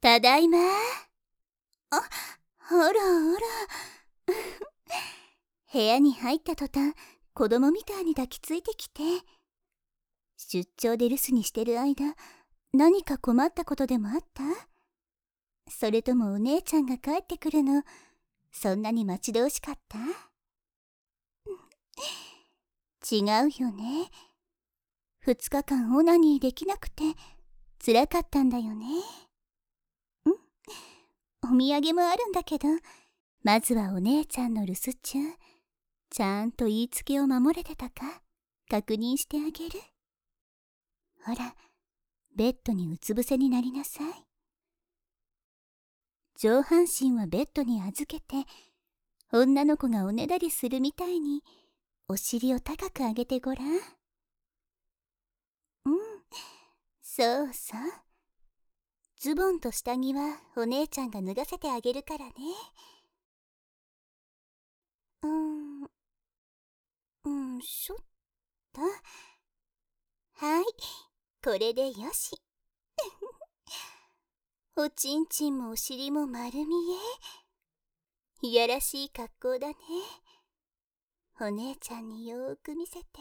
ただいま。あらあら。部屋に入った途端、子供みたいに抱きついてきて。出張で留守にしてる間、何か困ったことでもあった？それともお姉ちゃんが帰ってくるの、そんなに待ち遠しかった？違うよね。2日間オナニーできなくて辛かったんだよね。お土産もあるんだけど、まずはお姉ちゃんの留守中、ちゃんと言いつけを守れてたか確認してあげる。ほら、ベッドにうつ伏せになりなさい。上半身はベッドに預けて、女の子がおねだりするみたいにお尻を高く上げてごらん。そうそう。ズボンと下着はお姉ちゃんが脱がせてあげるからね。しょっと。はい、これでよし。おちんちんもお尻も丸見え。いやらしい格好だね。お姉ちゃんによーく見せて。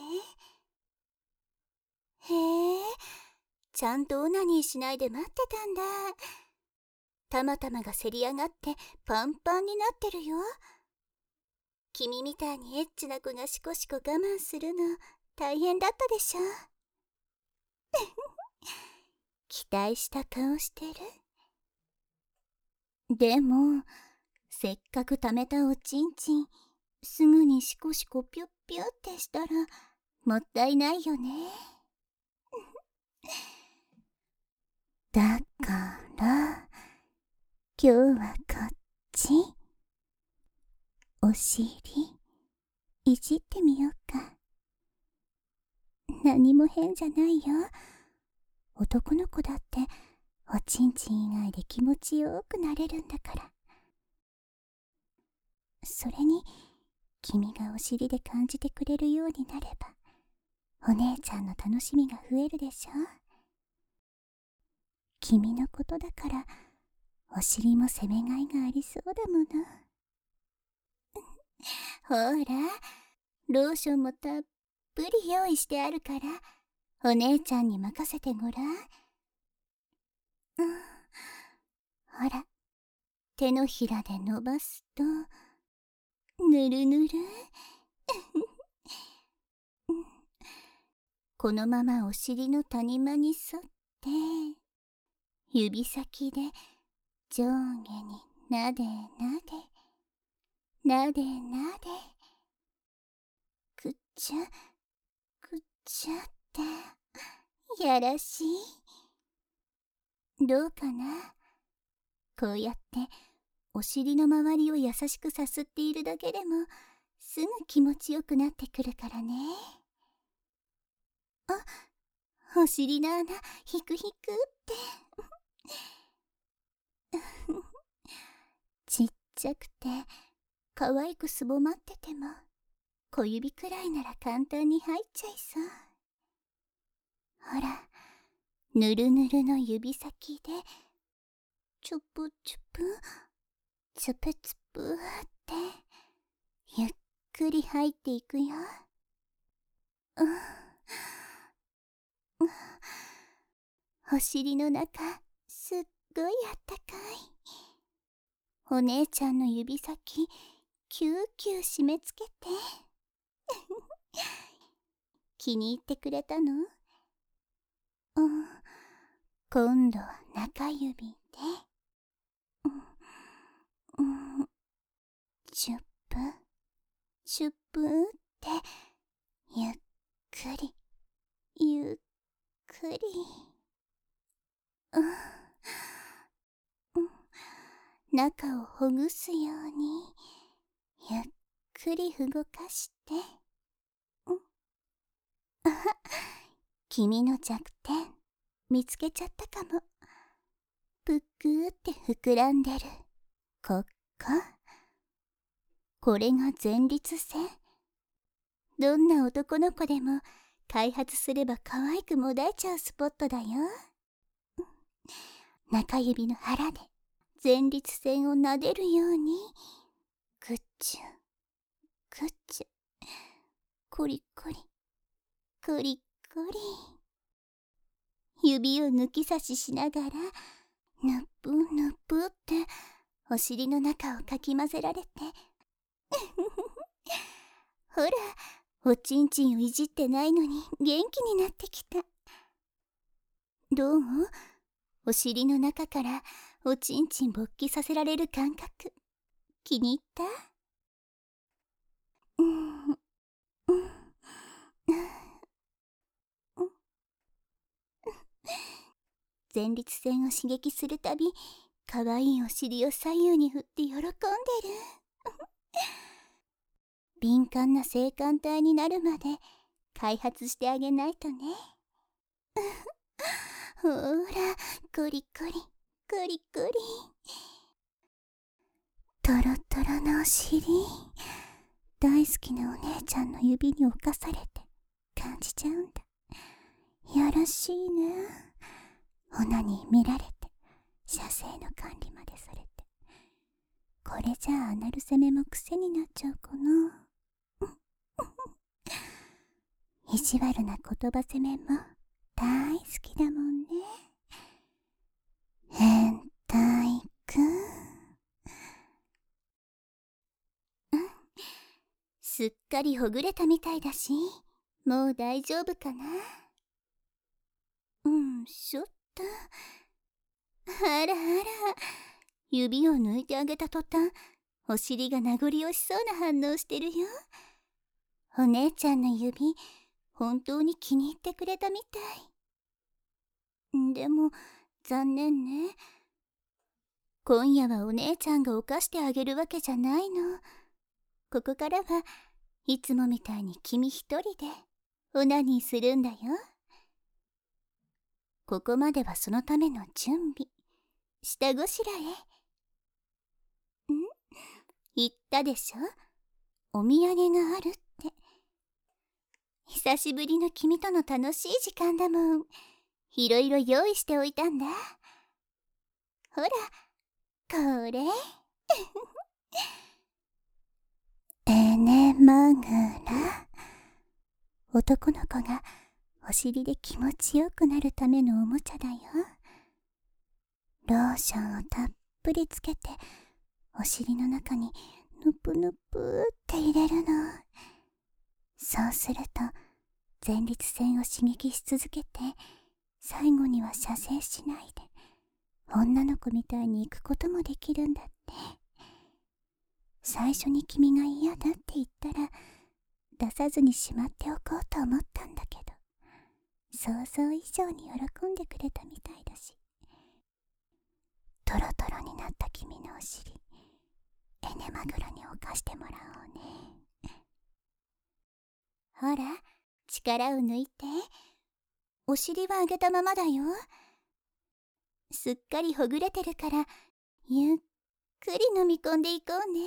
へえ、ちゃんとオナニーしないで待ってたんだ。たまたまがせり上がってパンパンになってるよ。君みたいにエッチな子がシコシコ我慢するの大変だったでしょ。期待した顔してる。でも、せっかく貯めたおちんちん、すぐにシコシコピュッピュってしたらもったいないよね。だから今日はこっち、お尻いじってみようか。何も変じゃないよ。男の子だっておちんちん以外で気持ちよくなれるんだから。それに君がお尻で感じてくれるようになれば、お姉ちゃんの楽しみが増えるでしょ。君のことだからお尻も責めがいがありそうだもの。ほら、ローションもたっぷり用意してあるから、お姉ちゃんに任せてごらん。ほら、手のひらで伸ばすとぬるぬる。このままお尻の谷間に沿って指先で上下になでなでなでなで、くっちゃくっちゃってやらしい。どうかな。こうやってお尻の周りを優しくさすっているだけでもすぐ気持ちよくなってくるからね。お尻の穴ひくひくってちっちゃくて可愛くすぼまってても小指くらいなら簡単に入っちゃいそう。ほら、ぬるぬるの指先でチュプチュプチュプチュプってゆっくり入っていくよ。お尻の中すっごいあったかい。お姉ちゃんの指先キューキュー締め付けて気に入ってくれたの？今度は中指でチュップチュップってゆっくりゆっくり。中をほぐすようにゆっくり動かして。君の弱点見つけちゃったかも。ぷっくーって膨らんでるここれが前立腺。どんな男の子でも開発すれば可愛くもだえちゃうスポットだよ。 中指の腹で前立腺を撫でるように、ぐっちゅぐっちゅ、コリコリコリコリ、指を抜き差ししながらぬっぷぬっぷってお尻の中をかき混ぜられてほら、おちんちんをいじってないのに元気になってきた。どう？お尻の中からおちんちん勃起させられる感覚、気に入った？前立腺を刺激するたび、かわいいお尻を左右に振って喜んでる。敏感な性感帯になるまで開発してあげないとね。ほら、コリコリコリコリ、トロトロのお尻、大好きなお姉ちゃんの指に侵されて感じちゃうんだ。よろしいな。オナに見られて射精の管理までされて、これじゃあアナル攻めも癖になっちゃうかな。意地悪な言葉攻めも大好きだもんね。変態くん。すっかりほぐれたみたいだし、もう大丈夫かな。しょった。あらあら、指を抜いてあげた途端、お尻が名残惜しそうな反応してるよ。お姉ちゃんの指、本当に気に入ってくれたみたい。でも、残念ね。今夜はお姉ちゃんが犯してあげるわけじゃないの。ここからはいつもみたいに君一人でオナニーするんだよ。ここまではそのための準備。下ごしらえ。言ったでしょ、お土産があるって。久しぶりの君との楽しい時間だもん。いろいろ用意しておいたんだ。ほら、これ。エネマグラ。男の子がお尻で気持ちよくなるためのおもちゃだよ。ローションをたっぷりつけてお尻の中にぬぷぬぷって入れるの。そうすると前立腺を刺激し続けて、最後には射精しないで女の子みたいに行くこともできるんだって。最初に君が嫌だって言ったら出さずにしまっておこうと思ったんだけど、想像以上に喜んでくれたみたいだし。トロトロになった君のお尻、エネマグラに犯してもらおうね。ほら、力を抜いて。お尻は上げたままだよ。すっかりほぐれてるから、ゆっくり飲み込んでいこうね。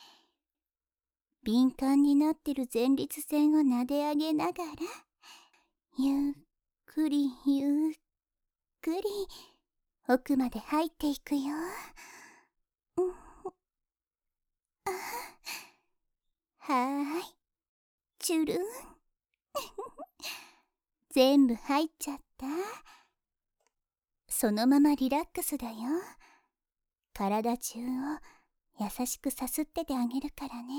敏感になってる前立腺を撫で上げながら、ゆっくりゆっくり奥まで入っていくよ。はーい、チュルン。全部入っちゃった。そのままリラックスだよ。体中を優しくさすっててあげるからね。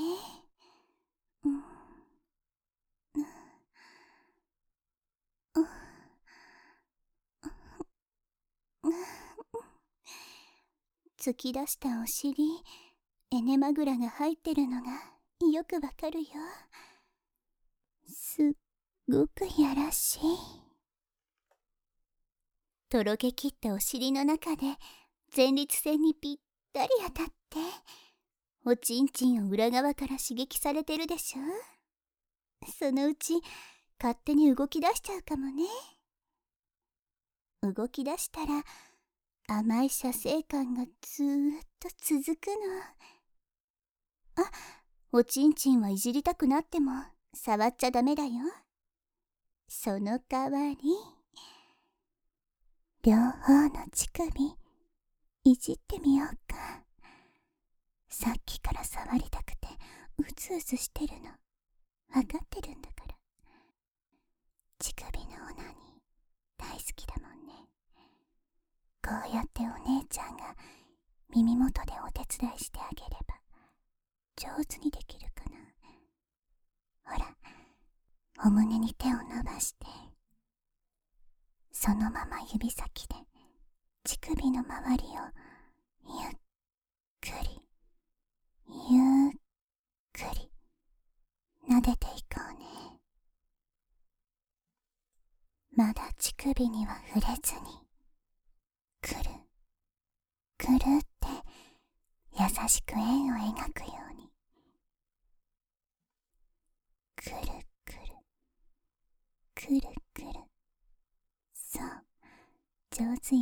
突き出したお尻、エネマグラが入ってるのがよくわかるよ。すっごくやらしい。とろけきったお尻の中で前立腺にぴったり当たって、おちんちんを裏側から刺激されてるでしょ。そのうち勝手に動き出しちゃうかもね。動き出したら甘い射精感がずーっと続くの。あ、おちんちんはいじりたくなっても触っちゃダメだよ。その代わり、両方の乳首いじってみようか。さっきから触りたくてうずうずしてるのわかってるんだから。乳首のオナニー大好きだもんね。こうやってお姉ちゃんが耳元でお手伝いしてあげれば上手にできるかな。ほら、お胸に手を伸ばして、そのまま指先で乳首の周りをゆっくりゆっくり撫でていこうね。まだ乳首には触れずに、くるくるって優しく円を描くように、くるくるくるくる。そう、上手よ。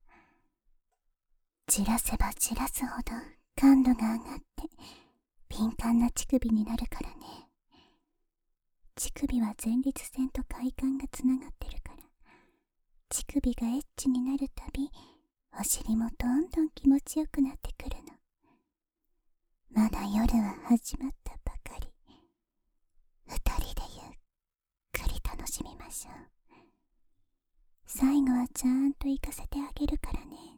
散らせば散らすほど感度が上がって敏感な乳首になるからね。乳首は前立腺と快感がつながってるから、乳首がエッチになるたびお尻もどんどん気持ちよくなってくるの。まだ夜は始まったばかり。二人でゆっくり楽しみましょう。最後はちゃんと行かせてあげるからね。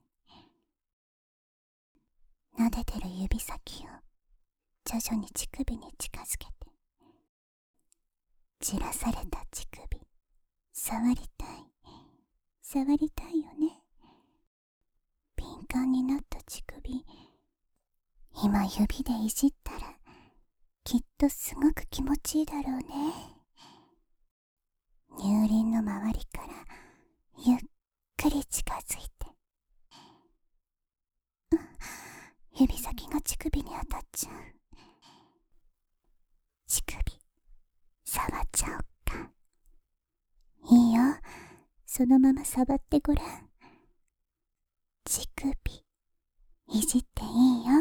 撫でてる指先を徐々に乳首に近づけて、散らされた乳首触りたい触りたいよね。敏感になった乳首、今指でいじったらきっとすごく気持ちいいだろうね。乳輪の周りからゆっくり近づいて、指先が乳首に当たっちゃう。乳首触っちゃおっか。いいよ、そのまま触ってごらん。乳首いじっていいよ。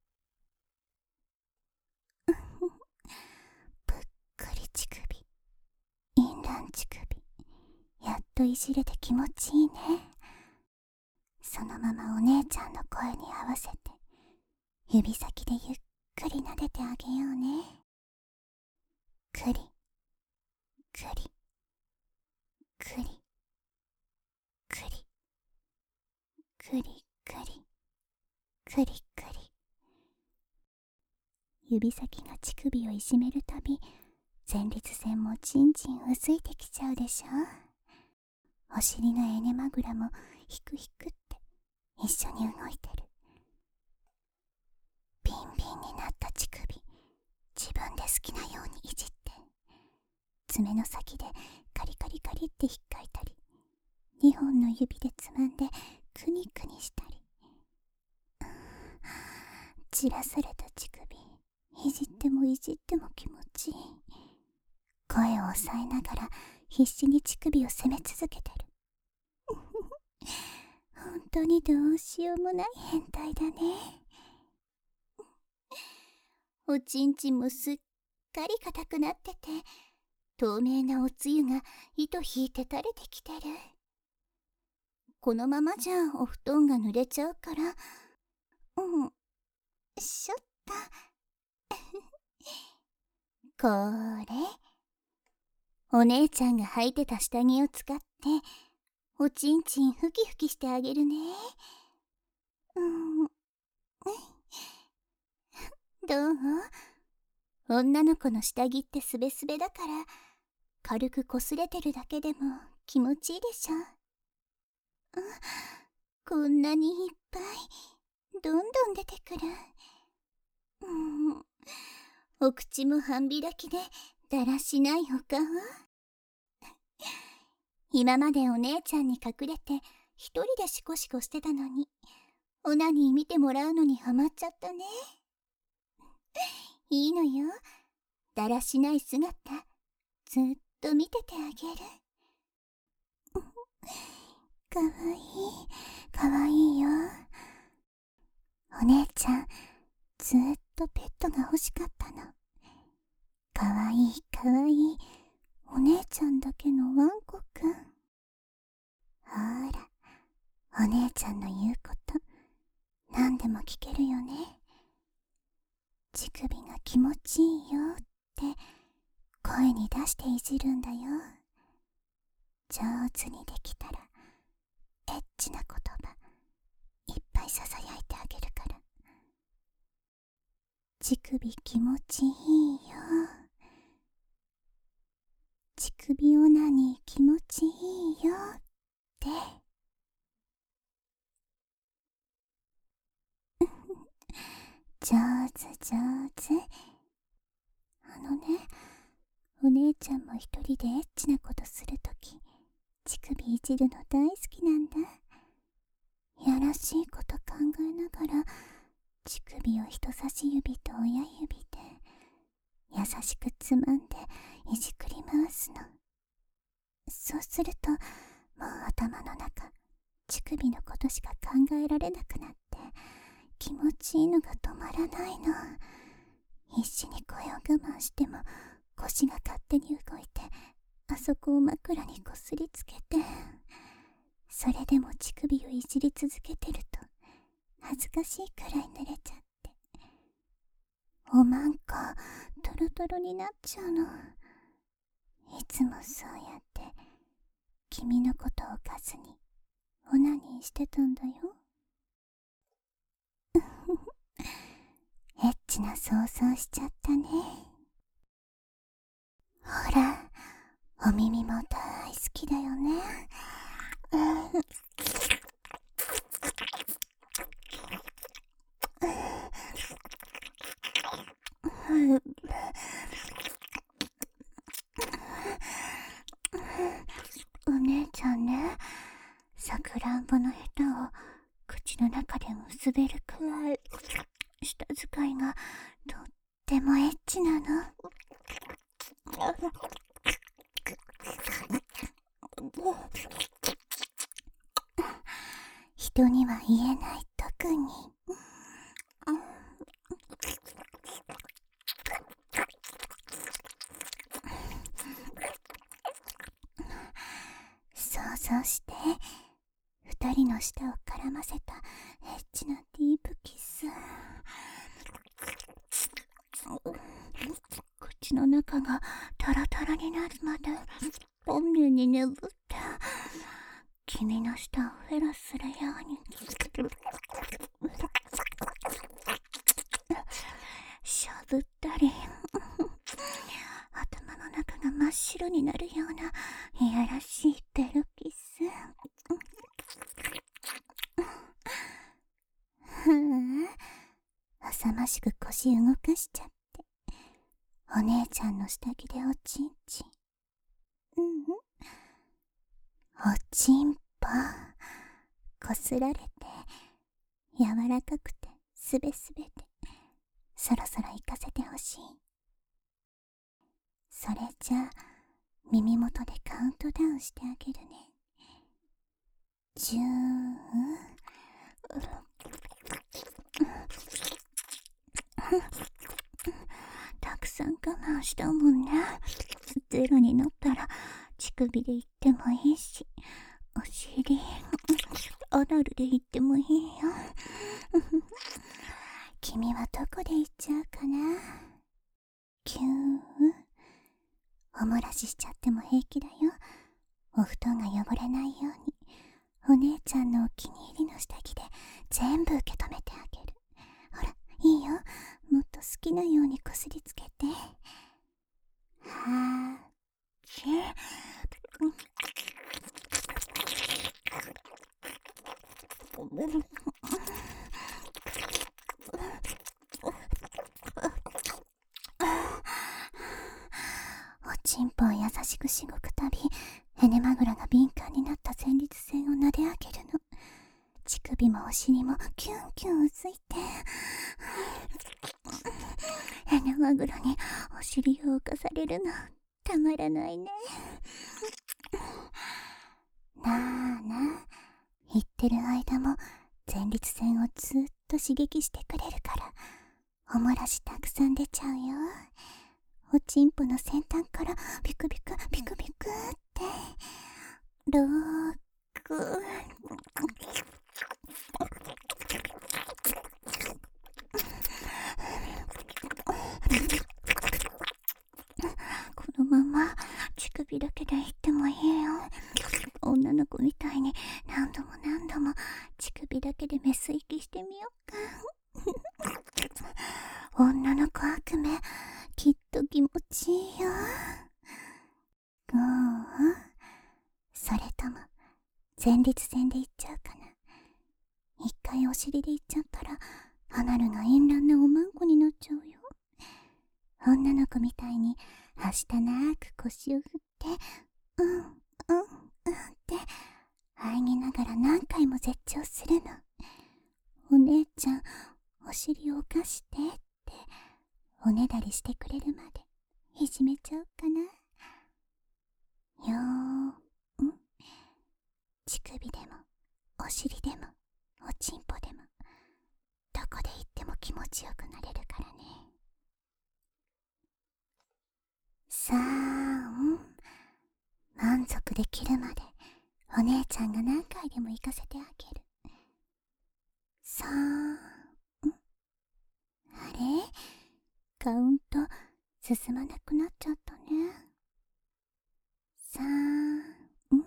ぷっくり乳首、インラン乳首、やっといじれて気持ちいいね。そのままお姉ちゃんの声に合わせて指先でゆっくり撫でてあげようね。くりくりくりくりくりくりくりくり。指先が乳首をいじめるたび、前立腺もちんちんうずいてきちゃうでしょ。お尻のエネマグラもヒクヒクって一緒に動いてる。ビンビンになった乳首、自分で好きなようにいじって、爪の先でカリカリカリって引っかいたり、2本の指でつまんでクニクニしたり。散らされた乳首、いじってもいじっても気持ちいい。声を抑えながら必死に乳首を責め続けてる。本当にどうしようもない変態だね。おちんちんもすっかり硬くなってて、透明なおつゆが糸引いて垂れてきてる。このままじゃお布団が濡れちゃうから、しょった。これ、お姉ちゃんが履いてた下着を使っておちんちんふきふきしてあげるね。どう？女の子の下着ってすべすべだから、軽くこすれてるだけでも気持ちいいでしょ。こんなにいっぱいどんどん出てくる。お口も半開きでだらしないお顔。今までお姉ちゃんに隠れて一人でシコシコしてたのに、オナニー見てもらうのにハマっちゃったね。いいのよ、だらしない姿ずっと見ててあげる。かわいいかわいいよ。お姉ちゃんずっとペットが欲しかったの。かわいいかわいいお姉ちゃんだけのワンコくん。ほら、お姉ちゃんの言うこと何でも聞けるよね。乳首が気持ちいいよって声に出していじるんだよ。上手にできたらエッチな言葉いっぱいささやいてあげるから。乳首気持ちいいよ。乳首オナニー気持ちいいよって。上手上手。お姉ちゃんも一人でエッチなことするとき、乳首いじるの大好きなんだ。やらしいこと考えながら、乳首を人差し指と親指で優しくつまんでいじくり回すの。そうすると、もう頭の中、乳首のことしか考えられなくなって、気持ちいいのが止まらないの。必死に声を我慢しても腰が勝手に動いて、あそこを枕にこすりつけて、それでも乳首をいじり続けてると恥ずかしいくらい濡れちゃって、おまんこトロトロになっちゃうの。いつもそうやって君のことをかずにオナニーしてたんだよ。エッチな想像しちゃったね。ほら、お耳も大好きだよね。お姉ちゃんね、さくらんぼのヘタを口の中で結べるくらい舌使いがとってもエッチなの。人には言えない特に。想像して、二人の舌を絡ませたエッチなディープキス。口の中がタラタラになるまで本人に眠って君の舌をフェラするようにしゃぶったり、頭の中が真っ白になるようないやらしいベロキス。浅ましく腰動かしちゃって、お姉ちゃんの下着でおちんちん。おちんぽこすられて柔らかくてすべすべで、そろそろ行かせてほしい。それじゃあ耳元でカウントダウンしてあげるね。10、たくさん我慢したもんね。ゼロになったら乳首で言ってもいいし、お尻、アナルで言ってもいいよ。君はどこで言っちゃうかな。キューン。お漏らししちゃっても平気だよ。お布団が汚れないように、お姉ちゃんのお気に入りの下着で全部受け止めてあげる。ほら、いいよ。もっと好きなようにこすりつけて。はーち。おちんぽを優しくしごくたび、ヘネマグラが敏感になった前立腺を撫で上げるの。乳首もお尻もキュンキュンうずいて、ヘネマグラにお尻を浮かされるのたまらないね。なあなあ、言ってる間も前立腺をずっと刺激してくれるから、おもらしたくさん出ちゃうよ。おちんぽの先端からビクビクビクビクってローク。 度も乳首だけでメス息してみようか。女の子悪夢、きっと気持ちいいよ。それとも前立腺でいっちゃうかな。一回お尻でいっちゃったらアナルが淫乱なおまんこになっちゃうよ。女の子みたいにはしたなく腰を振ってって喘ぎながら何回も絶頂するの。お姉ちゃんお尻を浮かしてっておねだりしてくれるまでいじめちゃうかな。乳首でもお尻でもおちんぽでもどこで行っても気持ちよくなれるからね。さあ、満足できるまでお姉ちゃんが何回でも行かせてあげる。さあ、あれ、カウント進まなくなっちゃったね。さあ、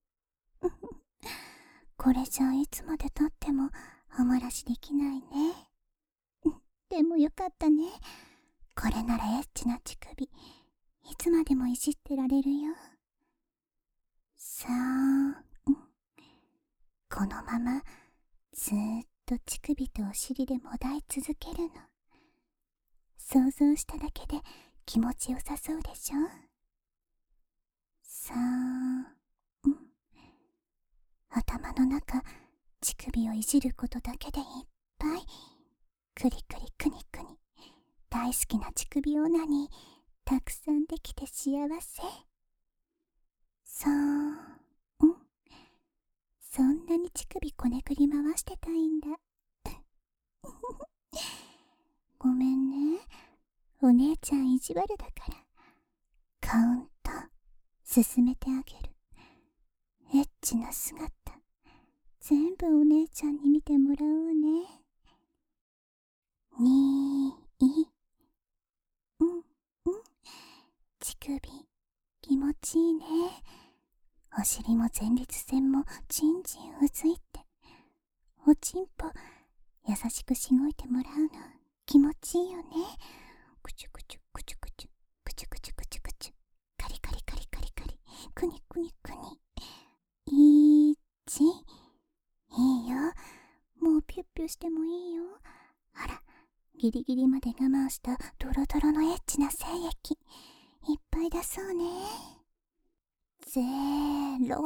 これじゃいつまでたってもお漏らしできないね。でもよかったね。これならエッチな乳首いつまでもいじってられるよ。さあ、このままずーっと乳首とお尻でもだい続けるの。想像しただけで気持ちよさそうでしょ。さあ、頭の中乳首をいじることだけでいっぱい。くりくりくにくに大好きな乳首オナにたくさんできて幸せ。さあ、そんなに乳首こねくり回してたいんだ。ごめんね、お姉ちゃん意地悪だから。カウント進めてあげる。エッチな姿全部お姉ちゃんに見てもらおうね。乳首気持ちいいね。お尻も前立腺もじんじんうずいて、おちんぽ優しくしごいてもらうの気持ちいいよね。くちゅくちゅくちゅくちゅくちゅくちゅくちゅくちゅ、カリカリカリカリカリ、くにくにくに。いいよ、もうピュッピュしてもいいよ。あら、ギリギリまで我慢したドロドロのエッチな精液いっぱい出そうね。0。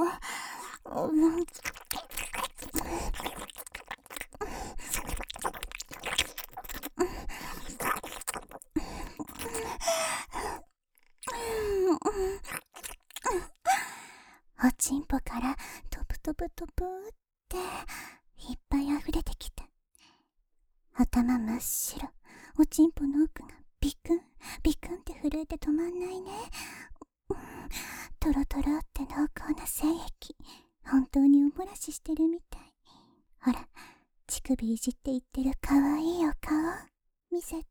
おちんぽからトプトプトプっていっぱい溢れてきた。頭真っ白、おちんぽの奥がビクンビクンって震えて止まんないね。トロトロって濃厚な精液本当にお漏らししてるみたい。ほら、乳首いじって言ってるかわいいお顔見せて。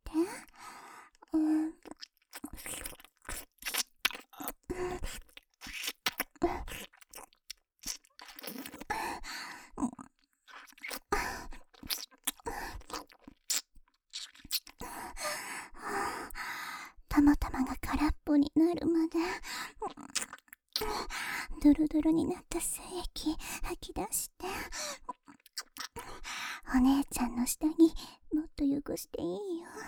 たまたまが空っぽになるまでドロドロになった精液吐き出して、お姉ちゃんの下着もっと汚していいよ。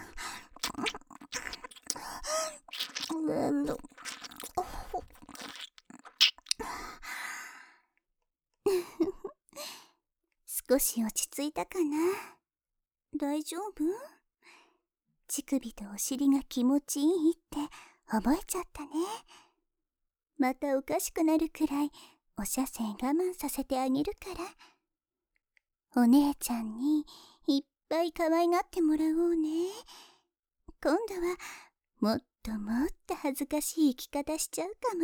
少し落ち着いたかな。大丈夫？乳首とお尻が気持ちいいって覚えちゃったね。またおかしくなるくらいお射精我慢させてあげるから。お姉ちゃんにいっぱい可愛がってもらおうね。今度はもっともっと恥ずかしい生き方しちゃうか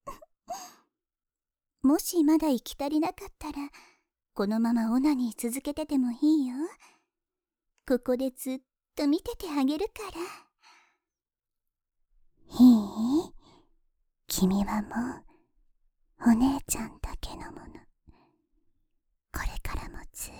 も。もしまだ生き足りなかったらこのままオナニー続けててもいいよ。ここでずっと見ててあげるから。いい？君はもうお姉ちゃんだけのもの。これかもずっ